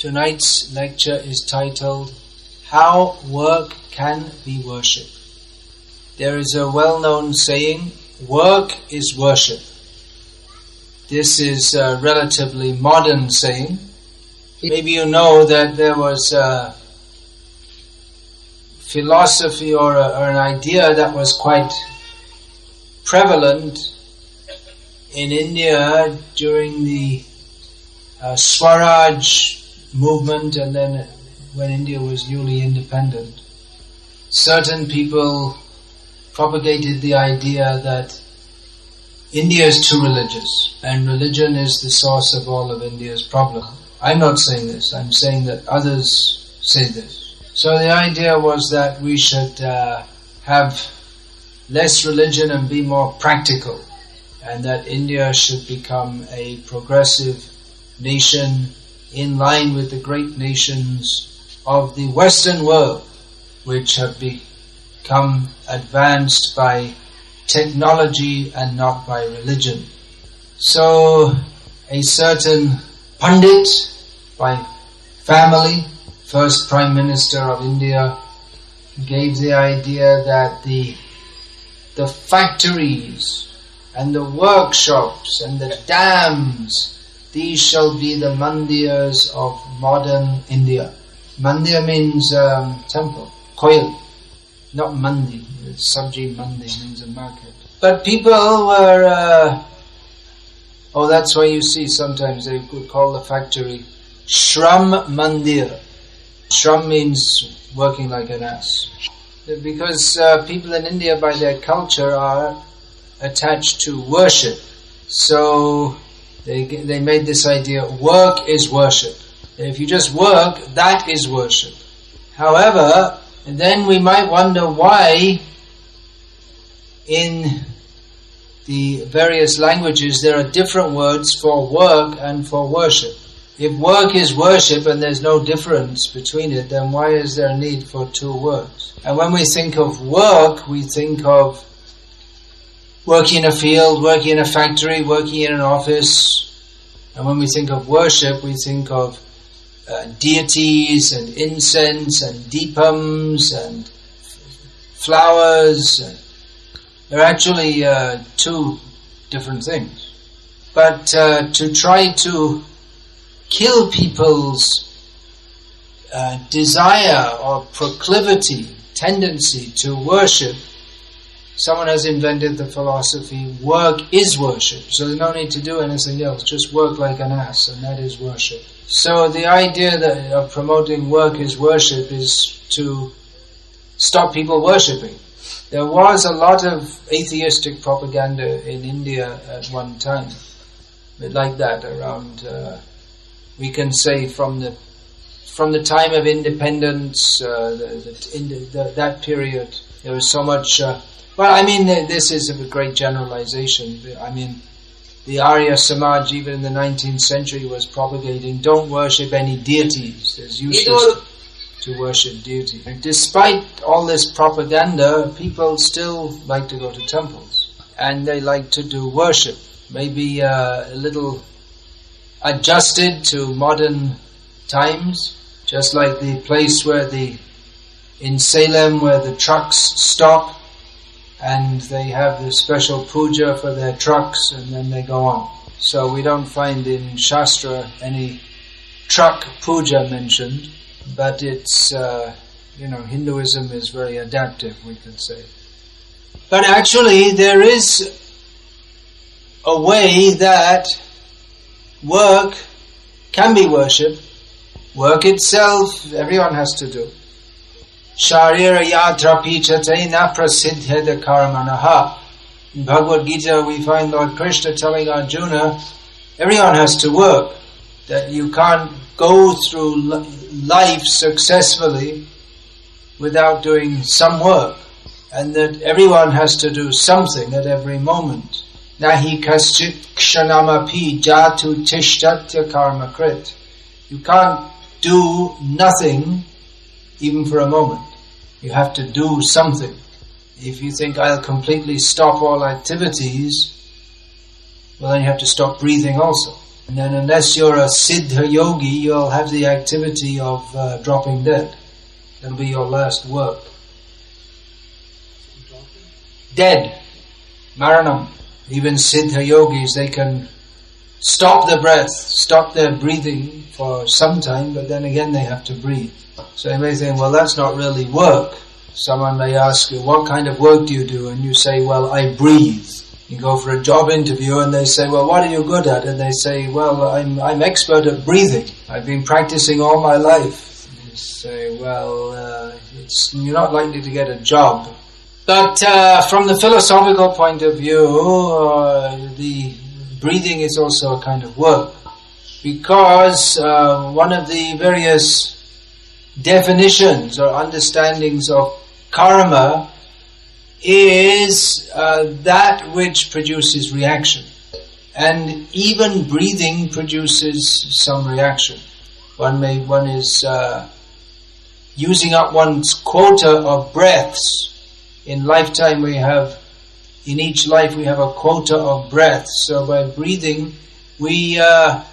Tonight's lecture is titled, How Work Can Be Worship. There is a well-known saying, work is worship. This is a relatively modern saying. Maybe you know that there was a philosophy or an idea that was quite prevalent in India during the Swaraj movement, and then when India was newly independent. Certain people propagated the idea that India is too religious and religion is the source of all of India's problem. I'm not saying this, I'm saying that others say this. So the idea was that we should have less religion and be more practical, and that India should become a progressive nation in line with the great nations of the Western world, which have become advanced by technology and not by religion. So a certain Pandit by family, first Prime Minister of India, gave the idea that the factories and the workshops and the dams, these shall be the mandirs of modern India. Mandir means temple, koil, not mandi. Sabji mandi means a market. But people were, that's why you see sometimes they could call the factory Shram Mandir. Shram means working like an ass. Because people in India by their culture are attached to worship. So they made this idea, work is worship. If you just work, that is worship. However, then we might wonder why in the various languages there are different words for work and for worship. If work is worship and there's no difference between it, then why is there a need for two words? And when we think of work, we think of working in a field, working in a factory, working in an office. And when we think of worship, we think of deities and incense and deepams and flowers. They're actually two different things. But to try to kill people's desire or proclivity, tendency to worship, someone has invented the philosophy, work is worship. So there's no need to do anything else, just work like an ass, and that is worship. So the idea of promoting work is worship is to stop people worshipping. There was a lot of atheistic propaganda in India at one time, like that, around, we can say from the time of independence, that period, there was so much. This is a great generalization. The Arya Samaj, even in the 19th century, was propagating, don't worship any deities. It's useless to worship deity. And despite all this propaganda, people still like to go to temples. And they like to do worship. Maybe a little adjusted to modern times. Just like the place in Salem where the trucks stop, and they have the special puja for their trucks, and then they go on. So we don't find in Shastra any truck puja mentioned, but it's, Hinduism is very adaptive, we could say. But actually there is a way that work can be worship. Work itself, everyone has to do. Sharira yatra pichate na prasiddheda karmanaha. In Bhagavad Gita we find Lord Krishna telling Arjuna, everyone has to work. That you can't go through life successfully without doing some work. And that everyone has to do something at every moment. Nahi kaschit kshanamapi jatu tishtatya karmakrit. You can't do nothing even for a moment. You have to do something. If you think, I'll completely stop all activities, well then you have to stop breathing also. And then unless you're a Siddha yogi, you'll have the activity of dropping dead. That'll be your last work. Dead. Maranam. Even Siddha yogis, they can stop the breath, stop their breathing for some time, but then again they have to breathe. So you may think, well, that's not really work. Someone may ask you, what kind of work do you do? And you say, well, I breathe. You go for a job interview and they say, well, what are you good at? And they say, well, I'm expert at breathing. I've been practicing all my life. You say, well, you're not likely to get a job. But from the philosophical point of view, the breathing is also a kind of work. Because one of the various definitions or understandings of karma is that which produces reaction. And even breathing produces some reaction. One is using up one's quota of breaths. In lifetime in each life we have a quota of breaths. So by breathing, we're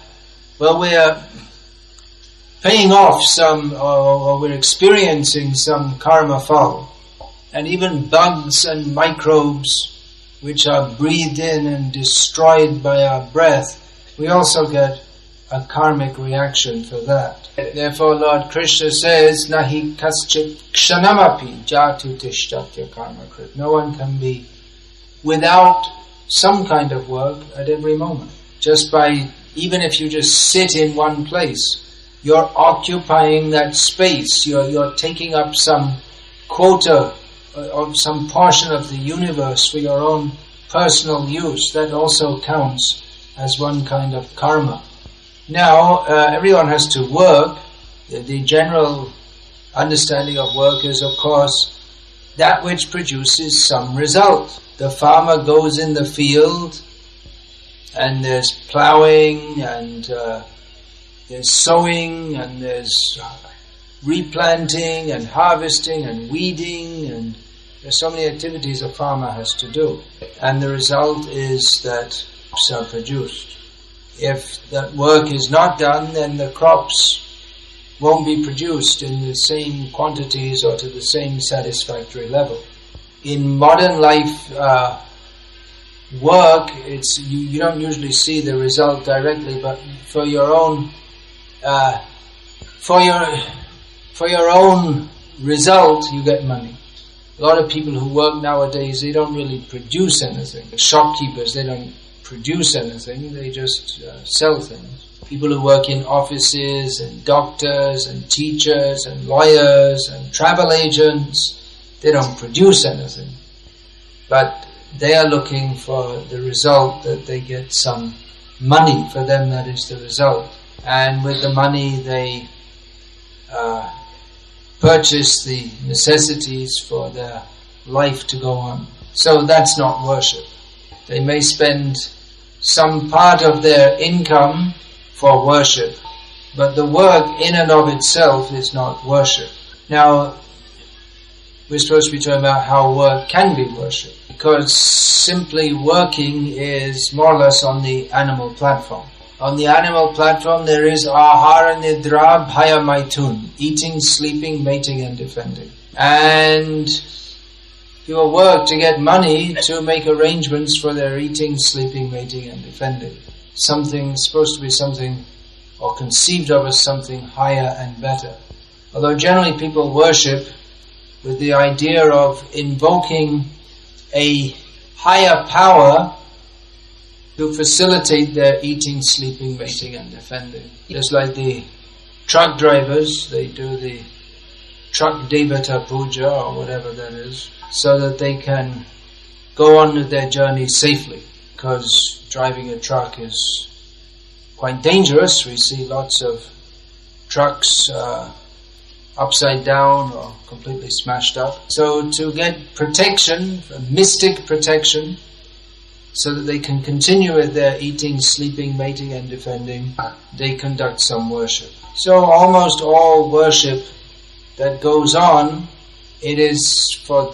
paying off some, or we're experiencing some karma fall. And even bugs and microbes which are breathed in and destroyed by our breath, we also get a karmic reaction for that. Therefore Lord Krishna says, Nahi kaschit kshanamapi jatu tishtatya karma krit. No one can be without some kind of work at every moment. Even if you just sit in one place, you're occupying that space, you're taking up some quota of some portion of the universe for your own personal use. That also counts as one kind of karma. Now, everyone has to work. The general understanding of work is, of course, that which produces some result. The farmer goes in the field, and there's ploughing, and there's sowing, and there's replanting, and harvesting, and weeding, and there's so many activities a farmer has to do. And the result is that crops are produced. If that work is not done, then the crops won't be produced in the same quantities or to the same satisfactory level. In modern life, work, you don't usually see the result directly, but for your own result, you get money. A lot of people who work nowadays, they don't really produce anything. Shopkeepers, they don't produce anything, they just sell things. People who work in offices, and doctors, and teachers, and lawyers, and travel agents, they don't produce anything. But they are looking for the result, that they get some money. For them, that is the result. And with the money, they purchase the necessities for their life to go on. So that's not worship. They may spend some part of their income for worship, but the work in and of itself is not worship. Now, we're supposed to be talking about how work can be worship, because simply working is more or less on the animal platform. On the animal platform there is ahara nidra bhaya maitun, eating, sleeping, mating and defending. And people work to get money to make arrangements for their eating, sleeping, mating and defending. Something supposed to be something, or conceived of as something higher and better. Although generally people worship with the idea of invoking a higher power to facilitate their eating, sleeping, mating and defending. Just like the truck drivers, they do the truck devata puja or whatever that is, so that they can go on with their journey safely, because driving a truck is quite dangerous. We see lots of trucks upside down or completely smashed up. So to get protection, mystic protection, so that they can continue with their eating, sleeping, mating and defending, they conduct some worship. So almost all worship that goes on, it is for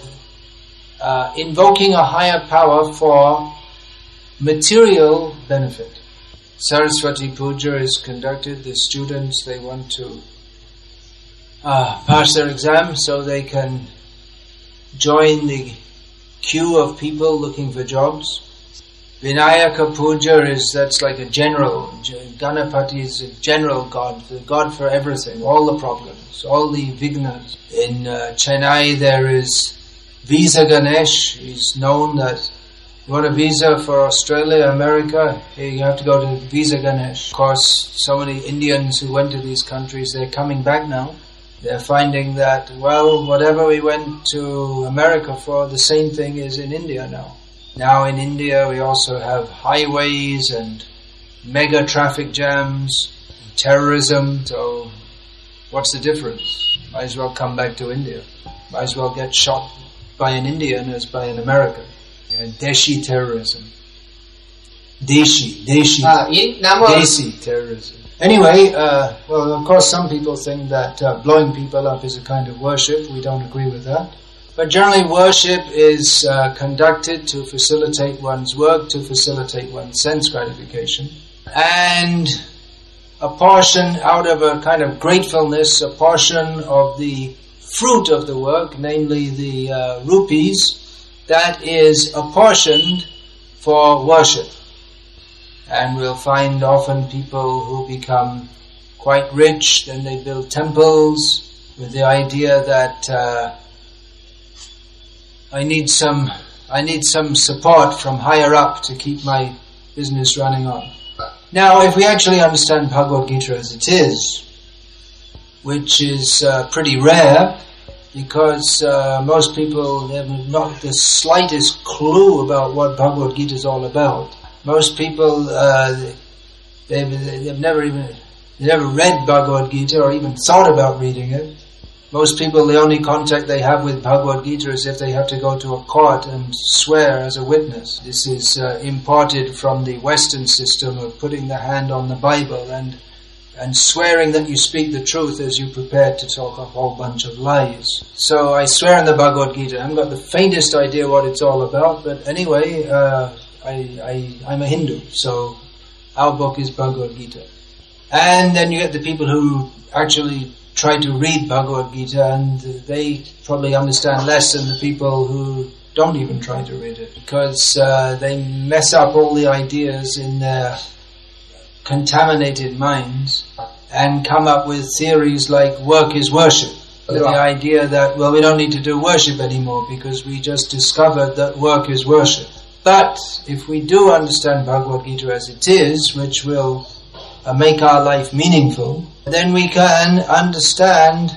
invoking a higher power for material benefit. Saraswati Puja is conducted. The students, they want to pass their exam so they can join the queue of people looking for jobs. Vinayaka Puja that's like a general. Ganapati is a general god, the god for everything, all the problems, all the vignas. In Chennai there is Visa Ganesh. He's known that you want a visa for Australia, America, you have to go to Visa Ganesh. Of course, so many Indians who went to these countries, they're coming back now. They're finding that, well, whatever we went to America for, the same thing is in India now. Now in India we also have highways and mega traffic jams, terrorism, so what's the difference? Might as well come back to India. Might as well get shot by an Indian as by an American. Deshi terrorism. Desi terrorism. Anyway, well, of course some people think that blowing people up is a kind of worship. We don't agree with that. But generally worship is conducted to facilitate one's work, to facilitate one's sense gratification. And a portion out of a kind of gratefulness, a portion of the fruit of the work, namely the rupees, that is apportioned for worship. And we'll find often people who become quite rich, then they build temples with the idea that I need some support from higher up to keep my business running on. Now, if we actually understand Bhagavad Gita as it is, which is pretty rare, because most people have not the slightest clue about what Bhagavad Gita is all about. Most people they've never read Bhagavad Gita or even thought about reading it. Most people, the only contact they have with Bhagavad Gita is if they have to go to a court and swear as a witness. This is imported from the Western system of putting the hand on the Bible and swearing that you speak the truth as you prepare to talk a whole bunch of lies. So I swear in the Bhagavad Gita. I haven't got the faintest idea what it's all about, but anyway, I'm a Hindu, so our book is Bhagavad Gita. And then you get the people who actually try to read Bhagavad Gita, and they probably understand less than the people who don't even try to read it, because they mess up all the ideas in their contaminated minds and come up with theories like work is worship. The idea that, well, we don't need to do worship anymore because we just discovered that work is worship. But if we do understand Bhagavad Gita as it is, which will make our life meaningful, then we can understand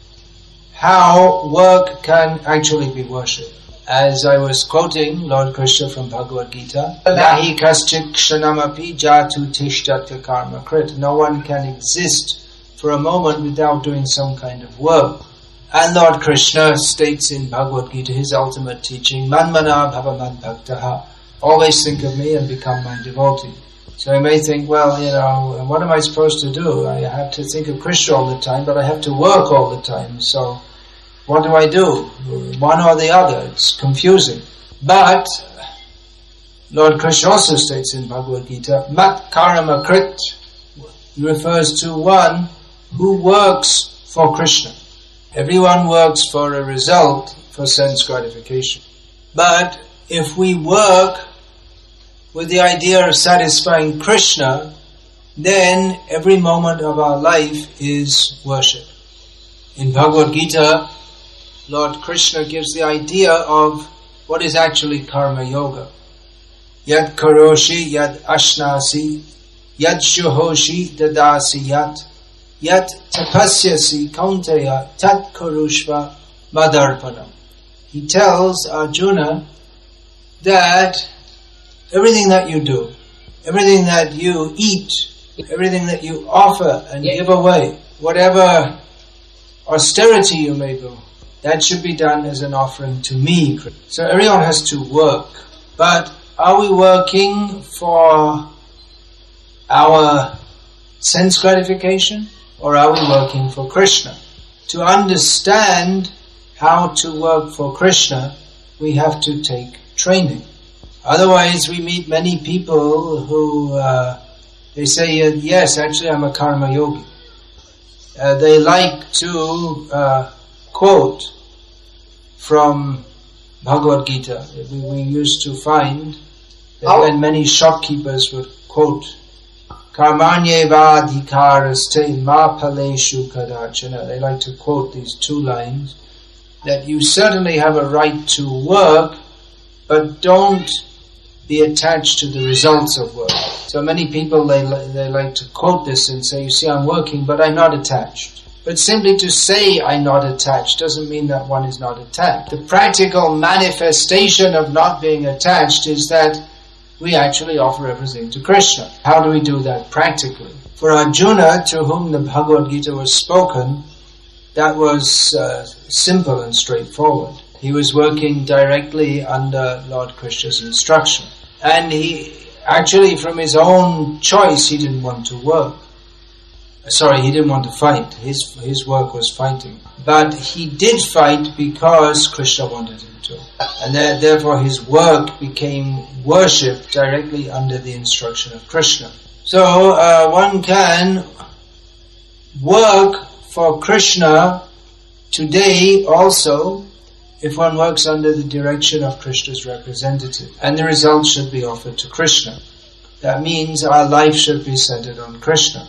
how work can actually be worship. As I was quoting Lord Krishna from Bhagavad Gita, Nahi kaschit kshanamapi jatu tishtata karma krit. No one can exist for a moment without doing some kind of work. And Lord Krishna states in Bhagavad Gita, his ultimate teaching, Manmana bhava mad bhaktaha. Always think of me and become my devotee. So you may think, well, what am I supposed to do? I have to think of Krishna all the time, but I have to work all the time. So what do I do? One or the other. It's confusing. But Lord Krishna also states in Bhagavad Gita, Mat karma krit, refers to one who works for Krishna. Everyone works for a result, for sense gratification. But if we work with the idea of satisfying Krishna, then every moment of our life is worship. In Bhagavad Gita, Lord Krishna gives the idea of what is actually karma yoga. Yad karoshi, yad ashnasi, yad shuhoshi, dadasi yat, yat tapasyasi kaunteya, tat karushva madarpanam. He tells Arjuna that everything that you do, everything that you eat, everything that you offer and give away, whatever austerity you may do, that should be done as an offering to me. So everyone has to work. But are we working for our sense gratification, or are we working for Krishna? To understand how to work for Krishna, we have to take training. Otherwise, we meet many people who They say, yes, actually I'm a karma yogi. They like to quote from Bhagavad Gita. We used to find that when many shopkeepers would quote Karmanyeva adhikaraste ma phaleshu kadachana. They like to quote these two lines, that you certainly have a right to work, but don't be attached to the results of work. So many people, they like to quote this and say, you see, I'm working, but I'm not attached. But simply to say I'm not attached doesn't mean that one is not attached. The practical manifestation of not being attached is that we actually offer everything to Krishna. How do we do that practically? For Arjuna, to whom the Bhagavad Gita was spoken, that was simple and straightforward. He was working directly under Lord Krishna's instruction. And he actually, from his own choice, he didn't want to work. He didn't want to fight. His work was fighting. But he did fight because Krishna wanted him to. And therefore his work became worship directly under the instruction of Krishna. So one can work for Krishna today also if one works under the direction of Krishna's representative. And the results should be offered to Krishna. That means our life should be centered on Krishna.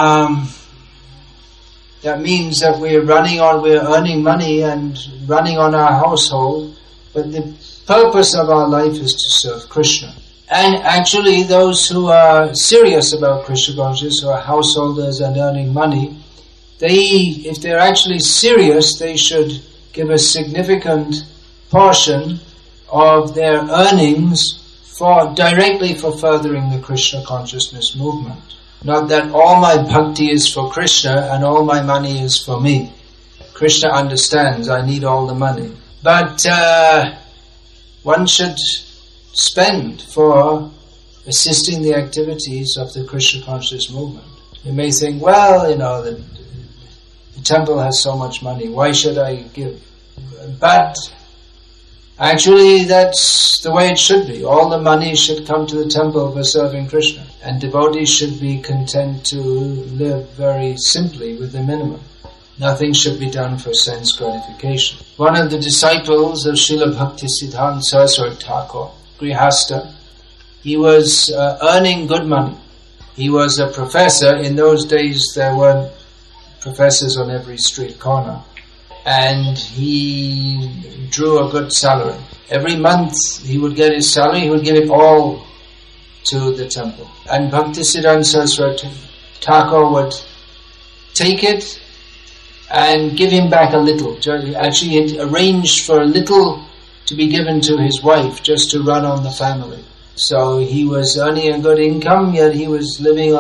That means that we're earning money and running on our household, but the purpose of our life is to serve Krishna. And actually those who are serious about Krishna consciousness, who are householders and earning money, if they're actually serious, they should give a significant portion of their earnings directly for furthering the Krishna consciousness movement. Not that all my bhakti is for Krishna and all my money is for me. Krishna understands I need all the money. But one should spend for assisting the activities of the Krishna conscious movement. You may think, well, the temple has so much money, why should I give? But actually that's the way it should be. All the money should come to the temple for serving Krishna. And devotees should be content to live very simply with the minimum. Nothing should be done for sense gratification. One of the disciples of Srila Bhaktisiddhanta Saraswati Thakur, Grihastha, he was earning good money. He was a professor. In those days there weren't professors on every street corner. And he drew a good salary. Every month he would get his salary, he would give it all to the temple. And Bhaktisiddhanta Saraswati Thakur would take it and give him back a little. Actually, he had arranged for a little to be given to his wife just to run on the family. So he was earning a good income, yet he was living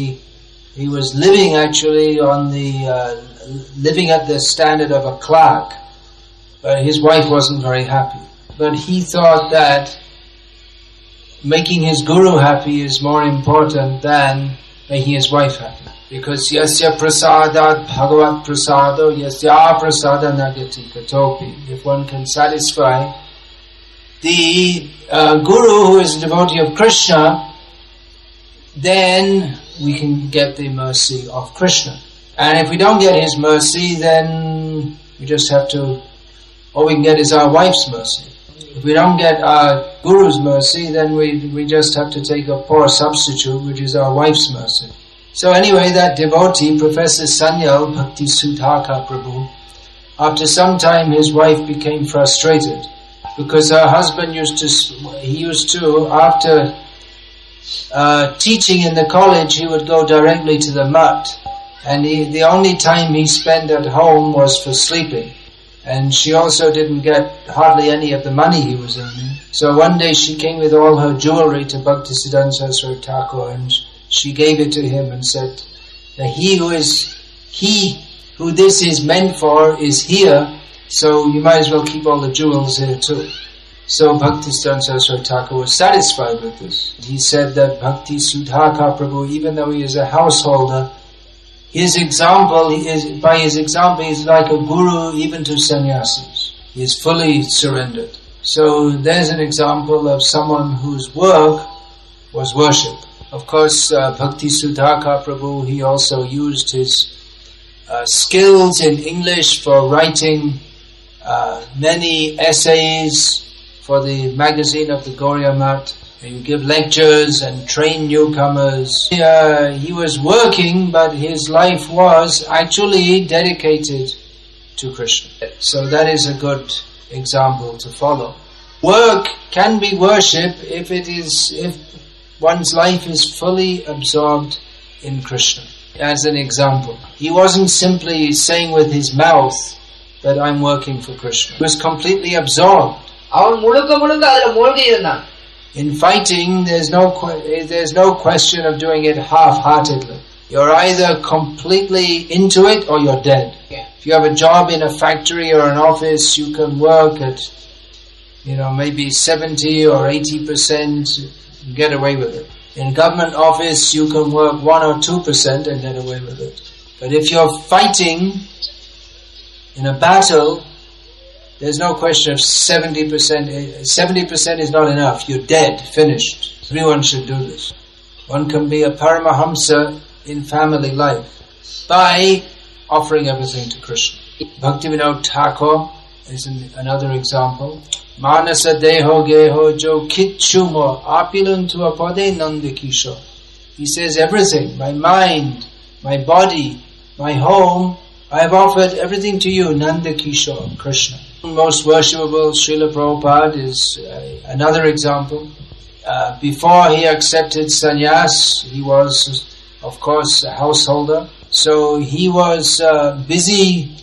living at the standard of a clerk. But his wife wasn't very happy. But he thought that making his guru happy is more important than making his wife happy. Because yasya prasadat bhagavat prasado yasya prasada nagati katopi. If one can satisfy the guru who is a devotee of Krishna, then we can get the mercy of Krishna. And if we don't get his mercy, then we just have to, all we can get is our wife's mercy. If we don't get our guru's mercy, then we just have to take a poor substitute, which is our wife's mercy. So anyway, that devotee, Professor Sanyal Bhakti Sudhaka Prabhu, after some time his wife became frustrated because her husband used to, after teaching in the college, he would go directly to the mutt. And the only time he spent at home was for sleeping. And she also didn't get hardly any of the money he was earning. So one day she came with all her jewelry to Bhaktisiddhanta Saraswati Thakur, and she gave it to him and said, he who this is meant for is here, so you might as well keep all the jewels here too. So Bhaktisiddhanta Saraswati Thakur was satisfied with this. He said that Bhakti Sudhaka Prabhu, even though he is a householder, by his example, he is like a guru even to sannyasis. He is fully surrendered. So there's an example of someone whose work was worship. Of course, Bhakti Sudhakar Prabhu, he also used his skills in English for writing many essays for the magazine of the Gauriya Math. He would give lectures and train newcomers. He was working, but his life was actually dedicated to Krishna. So that is a good example to follow. Work can be worship if one's life is fully absorbed in Krishna. As an example, he wasn't simply saying with his mouth that I'm working for Krishna. He was completely absorbed. In fighting, there's no question of doing it half-heartedly. You're either completely into it or you're dead. Yeah. If you have a job in a factory or an office, you can work at, maybe 70 or 80%, and get away with it. In a government office, you can work 1 or 2% and get away with it. But if you're fighting in a battle, there's no question of 70%. 70% is not enough. You're dead, finished. Everyone should do this. One can be a Paramahamsa in family life by offering everything to Krishna. Bhaktivinoda Thakur is another example. Manasa deho geho jo kitchumo apiluntu apade nandikisho. He says everything, my mind, my body, my home, I have offered everything to you, Nandakishore, Krishna. Most worshipable Srila Prabhupada is another example. Before he accepted sannyas, he was, of course, a householder. So he was busy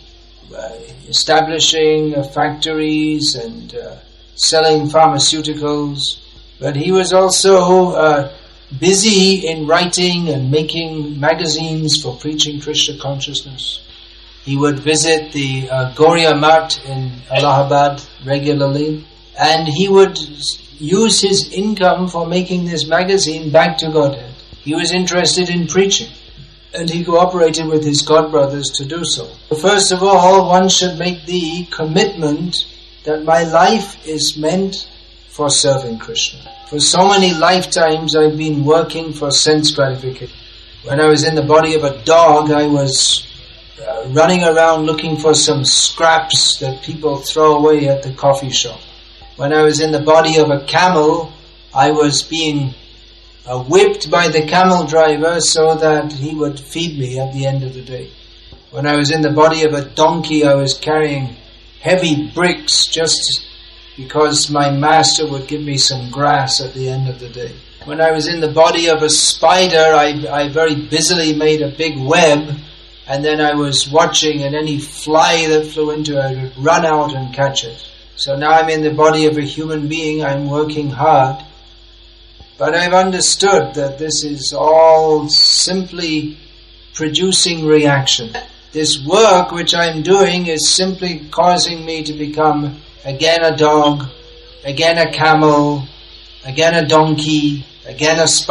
establishing factories and selling pharmaceuticals. But he was also busy in writing and making magazines for preaching Krishna consciousness. He would visit the Gauriya Math in Allahabad regularly, and he would use his income for making this magazine back to Godhead. He was interested in preaching, and he cooperated with his godbrothers to do so. First of all, one should make the commitment that my life is meant for serving Krishna. For so many lifetimes I've been working for sense gratification. When I was in the body of a dog, I was running around looking for some scraps that people throw away at the coffee shop. When I was in the body of a camel, I was being whipped by the camel driver so that he would feed me at the end of the day. When I was in the body of a donkey, I was carrying heavy bricks just because my master would give me some grass at the end of the day. When I was in the body of a spider, I very busily made a big web, and then I was watching, and any fly that flew into it, I would run out and catch it. So now I'm in the body of a human being, I'm working hard. But I've understood that this is all simply producing reaction. This work which I'm doing is simply causing me to become again a dog, again a camel, again a donkey, again a spider.